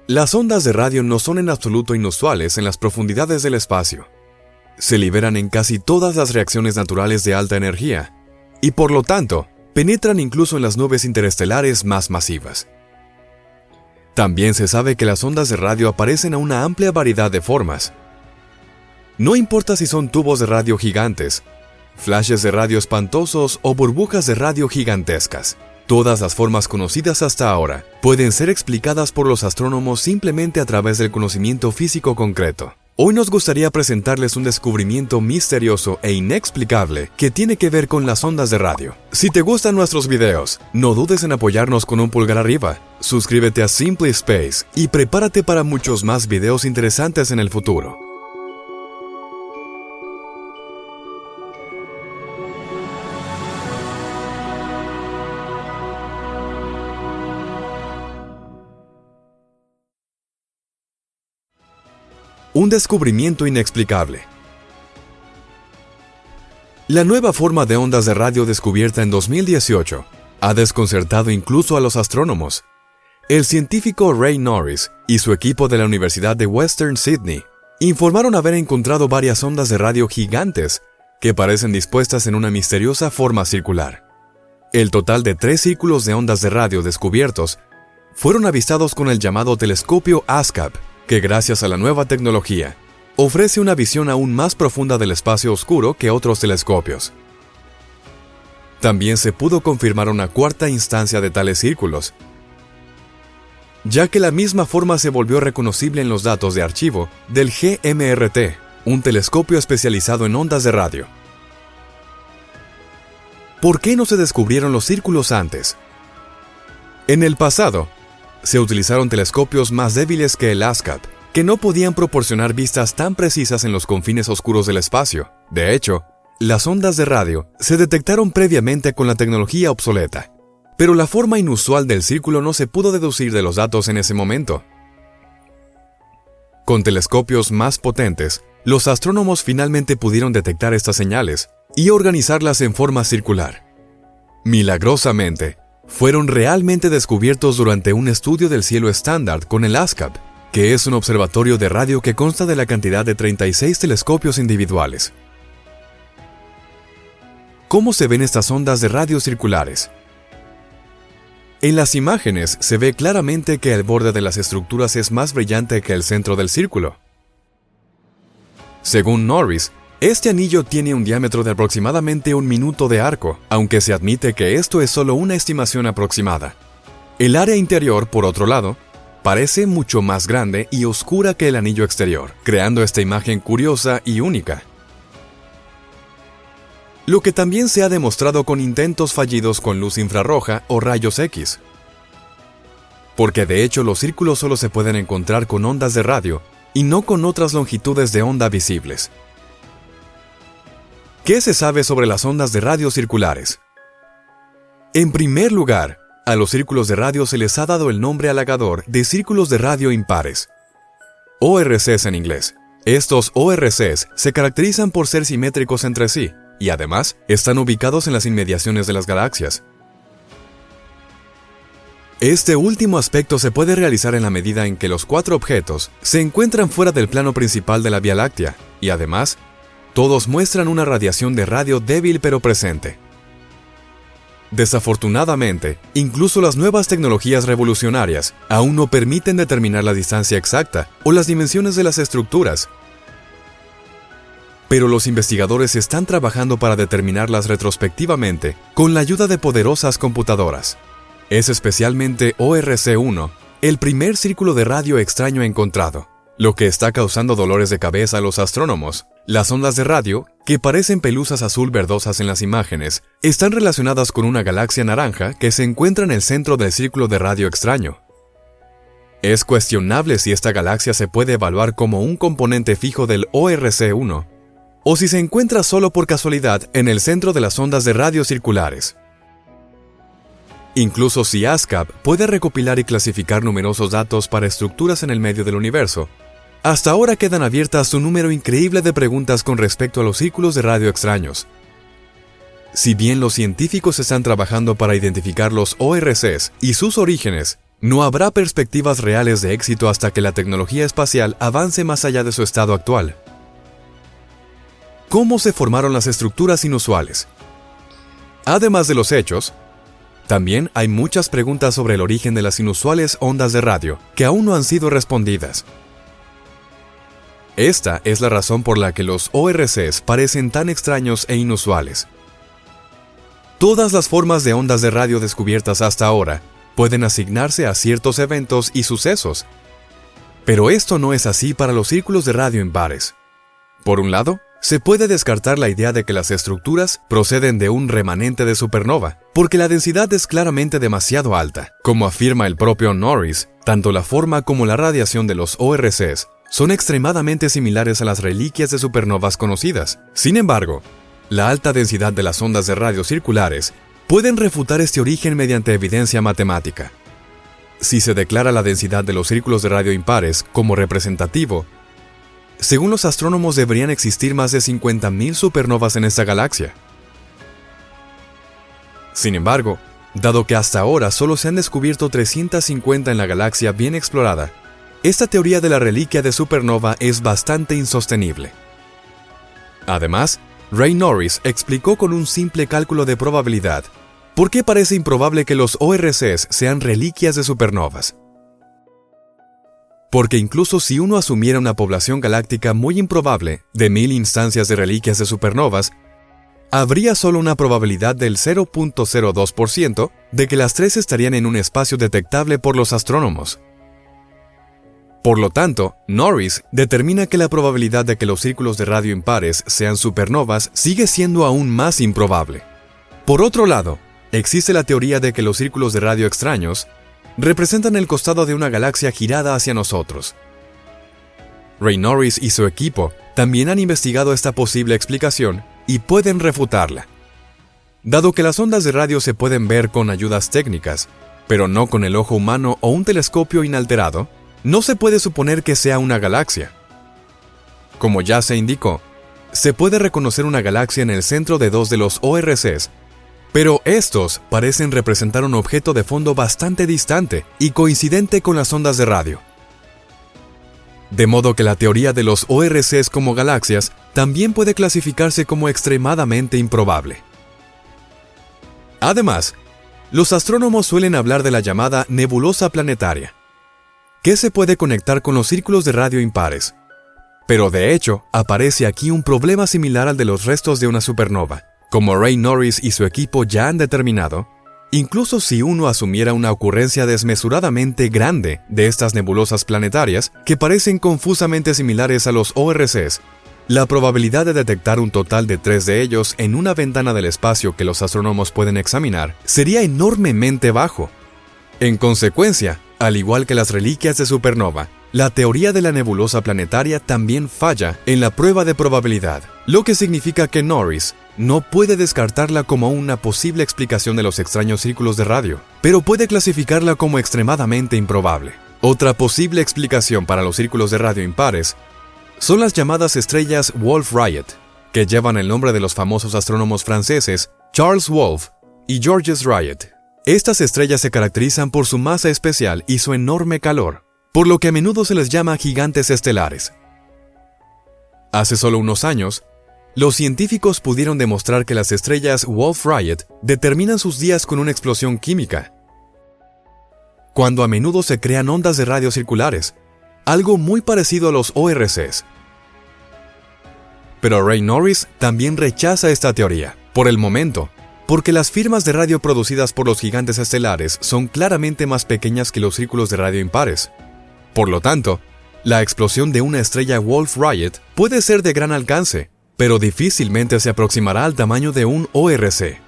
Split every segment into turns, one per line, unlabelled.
Las ondas de radio no son en absoluto inusuales en las profundidades del espacio. Se liberan en casi todas las reacciones naturales de alta energía y, por lo tanto, penetran incluso en las nubes interestelares más masivas. También se sabe que las ondas de radio aparecen a una amplia variedad de formas. No importa si son tubos de radio gigantes, flashes de radio espantosos o burbujas de radio gigantescas. Todas las formas conocidas hasta ahora pueden ser explicadas por los astrónomos simplemente a través del conocimiento físico concreto. Hoy nos gustaría presentarles un descubrimiento misterioso e inexplicable que tiene que ver con las ondas de radio. Si te gustan nuestros videos, no dudes en apoyarnos con un pulgar arriba, suscríbete a Simply Space y prepárate para muchos más videos interesantes en el futuro. Un descubrimiento inexplicable. La nueva forma de ondas de radio descubierta en 2018 ha desconcertado incluso a los astrónomos. El científico Ray Norris y su equipo de la Universidad de Western Sydney informaron haber encontrado varias ondas de radio gigantes que parecen dispuestas en una misteriosa forma circular. El total de 3 círculos de ondas de radio descubiertos fueron avistados con el llamado telescopio ASCAP, que gracias a la nueva tecnología, ofrece una visión aún más profunda del espacio oscuro que otros telescopios. También se pudo confirmar una cuarta instancia de tales círculos, ya que la misma forma se volvió reconocible en los datos de archivo del GMRT, un telescopio especializado en ondas de radio. ¿Por qué no se descubrieron los círculos antes? En el pasado, se utilizaron telescopios más débiles que el ASCAP, que no podían proporcionar vistas tan precisas en los confines oscuros del espacio. De hecho, las ondas de radio se detectaron previamente con la tecnología obsoleta, pero la forma inusual del círculo no se pudo deducir de los datos en ese momento. Con telescopios más potentes, los astrónomos finalmente pudieron detectar estas señales y organizarlas en forma circular. Milagrosamente, fueron realmente descubiertos durante un estudio del cielo estándar con el ASCAP, que es un observatorio de radio que consta de la cantidad de 36 telescopios individuales. ¿Cómo se ven estas ondas de radio circulares? En las imágenes se ve claramente que el borde de las estructuras es más brillante que el centro del círculo. Según Norris, este anillo tiene un diámetro de aproximadamente 1 minuto de arco, aunque se admite que esto es solo una estimación aproximada. El área interior, por otro lado, parece mucho más grande y oscura que el anillo exterior, creando esta imagen curiosa y única. Lo que también se ha demostrado con intentos fallidos con luz infrarroja o rayos X. Porque de hecho los círculos solo se pueden encontrar con ondas de radio y no con otras longitudes de onda visibles. ¿Qué se sabe sobre las ondas de radio circulares? En primer lugar, a los círculos de radio se les ha dado el nombre halagador de círculos de radio impares, ORCs en inglés. Estos ORCs se caracterizan por ser simétricos entre sí y además están ubicados en las inmediaciones de las galaxias. Este último aspecto se puede realizar en la medida en que los 4 objetos se encuentran fuera del plano principal de la Vía Láctea y además todos muestran una radiación de radio débil pero presente. Desafortunadamente, incluso las nuevas tecnologías revolucionarias aún no permiten determinar la distancia exacta o las dimensiones de las estructuras. Pero los investigadores están trabajando para determinarlas retrospectivamente con la ayuda de poderosas computadoras. Es especialmente ORC-1, el primer círculo de radio extraño encontrado, lo que está causando dolores de cabeza a los astrónomos. Las ondas de radio, que parecen pelusas azul verdosas en las imágenes, están relacionadas con una galaxia naranja que se encuentra en el centro del círculo de radio extraño. Es cuestionable si esta galaxia se puede evaluar como un componente fijo del ORC-1, o si se encuentra solo por casualidad en el centro de las ondas de radio circulares. Incluso si ASCAP puede recopilar y clasificar numerosos datos para estructuras en el medio del universo, hasta ahora quedan abiertas un número increíble de preguntas con respecto a los círculos de radio extraños. Si bien los científicos están trabajando para identificar los ORCs y sus orígenes, no habrá perspectivas reales de éxito hasta que la tecnología espacial avance más allá de su estado actual. ¿Cómo se formaron las estructuras inusuales? Además de los hechos, también hay muchas preguntas sobre el origen de las inusuales ondas de radio que aún no han sido respondidas. Esta es la razón por la que los ORCs parecen tan extraños e inusuales. Todas las formas de ondas de radio descubiertas hasta ahora pueden asignarse a ciertos eventos y sucesos, pero esto no es así para los círculos de radio impares. Por un lado, se puede descartar la idea de que las estructuras proceden de un remanente de supernova, porque la densidad es claramente demasiado alta. Como afirma el propio Norris, tanto la forma como la radiación de los ORCs son extremadamente similares a las reliquias de supernovas conocidas. Sin embargo, la alta densidad de las ondas de radio circulares pueden refutar este origen mediante evidencia matemática. Si se declara la densidad de los círculos de radio impares como representativo, según los astrónomos deberían existir más de 50.000 supernovas en esta galaxia. Sin embargo, dado que hasta ahora solo se han descubierto 350 en la galaxia bien explorada, esta teoría de la reliquia de supernova es bastante insostenible. Además, Ray Norris explicó con un simple cálculo de probabilidad por qué parece improbable que los ORCs sean reliquias de supernovas. Porque incluso si uno asumiera una población galáctica muy improbable de 1000 instancias de reliquias de supernovas, habría solo una probabilidad del 0.02% de que las tres estarían en un espacio detectable por los astrónomos. Por lo tanto, Norris determina que la probabilidad de que los círculos de radio impares sean supernovas sigue siendo aún más improbable. Por otro lado, existe la teoría de que los círculos de radio extraños representan el costado de una galaxia girada hacia nosotros. Ray Norris y su equipo también han investigado esta posible explicación y pueden refutarla. Dado que las ondas de radio se pueden ver con ayudas técnicas, pero no con el ojo humano o un telescopio inalterado, no se puede suponer que sea una galaxia. Como ya se indicó, se puede reconocer una galaxia en el centro de dos de los ORCs, pero estos parecen representar un objeto de fondo bastante distante y coincidente con las ondas de radio. De modo que la teoría de los ORCs como galaxias también puede clasificarse como extremadamente improbable. Además, los astrónomos suelen hablar de la llamada nebulosa planetaria, que se puede conectar con los círculos de radio impares. Pero de hecho, aparece aquí un problema similar al de los restos de una supernova. Como Ray Norris y su equipo ya han determinado, incluso si uno asumiera una ocurrencia desmesuradamente grande de estas nebulosas planetarias, que parecen confusamente similares a los ORCs, la probabilidad de detectar un total de 3 de ellos en una ventana del espacio que los astrónomos pueden examinar sería enormemente bajo. En consecuencia, al igual que las reliquias de supernova, la teoría de la nebulosa planetaria también falla en la prueba de probabilidad, lo que significa que Norris no puede descartarla como una posible explicación de los extraños círculos de radio, pero puede clasificarla como extremadamente improbable. Otra posible explicación para los círculos de radio impares son las llamadas estrellas Wolf-Rayet, que llevan el nombre de los famosos astrónomos franceses Charles Wolf y Georges Rayet. Estas estrellas se caracterizan por su masa especial y su enorme calor, por lo que a menudo se les llama gigantes estelares. Hace solo unos años, los científicos pudieron demostrar que las estrellas Wolf-Rayet determinan sus días con una explosión química, cuando a menudo se crean ondas de radio circulares, algo muy parecido a los ORCs. Pero Ray Norris también rechaza esta teoría, por el momento, porque las firmas de radio producidas por los gigantes estelares son claramente más pequeñas que los círculos de radio impares. Por lo tanto, la explosión de una estrella Wolf-Rayet puede ser de gran alcance, pero difícilmente se aproximará al tamaño de un ORC.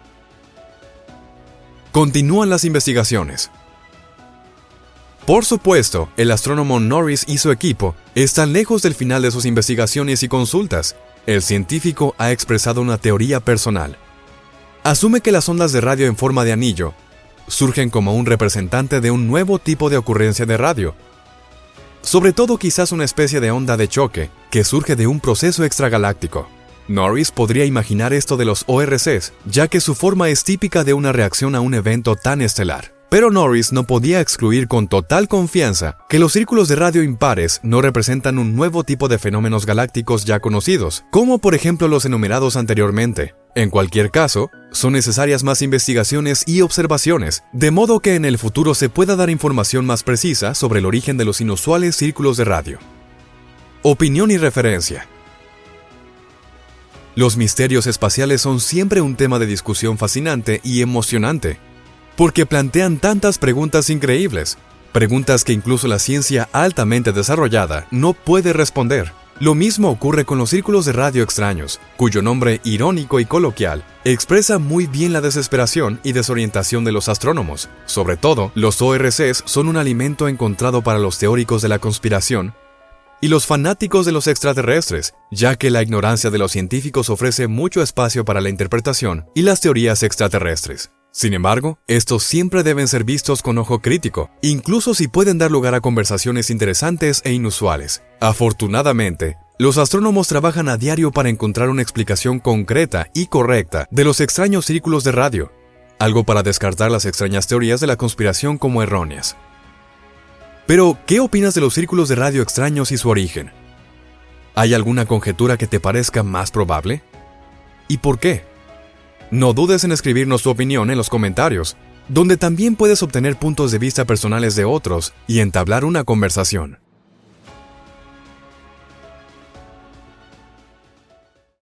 Continúan las investigaciones. Por supuesto, el astrónomo Norris y su equipo están lejos del final de sus investigaciones y consultas. El científico ha expresado una teoría personal. Asume que las ondas de radio en forma de anillo surgen como un representante de un nuevo tipo de ocurrencia de radio, sobre todo quizás una especie de onda de choque que surge de un proceso extragaláctico. Norris podría imaginar esto de los ORCs, ya que su forma es típica de una reacción a un evento tan estelar. Pero Norris no podía excluir con total confianza que los círculos de radio impares no representan un nuevo tipo de fenómenos galácticos ya conocidos, como por ejemplo los enumerados anteriormente. En cualquier caso, son necesarias más investigaciones y observaciones, de modo que en el futuro se pueda dar información más precisa sobre el origen de los inusuales círculos de radio. Opinión y referencia. Los misterios espaciales son siempre un tema de discusión fascinante y emocionante, porque plantean tantas preguntas increíbles, preguntas que incluso la ciencia altamente desarrollada no puede responder. Lo mismo ocurre con los círculos de radio extraños, cuyo nombre irónico y coloquial expresa muy bien la desesperación y desorientación de los astrónomos. Sobre todo, los ORCs son un alimento encontrado para los teóricos de la conspiración y los fanáticos de los extraterrestres, ya que la ignorancia de los científicos ofrece mucho espacio para la interpretación y las teorías extraterrestres. Sin embargo, estos siempre deben ser vistos con ojo crítico, incluso si pueden dar lugar a conversaciones interesantes e inusuales. Afortunadamente, los astrónomos trabajan a diario para encontrar una explicación concreta y correcta de los extraños círculos de radio, algo para descartar las extrañas teorías de la conspiración como erróneas. Pero, ¿qué opinas de los círculos de radio extraños y su origen? ¿Hay alguna conjetura que te parezca más probable? ¿Y por qué? No dudes en escribirnos tu opinión en los comentarios, donde también puedes obtener puntos de vista personales de otros y entablar una conversación.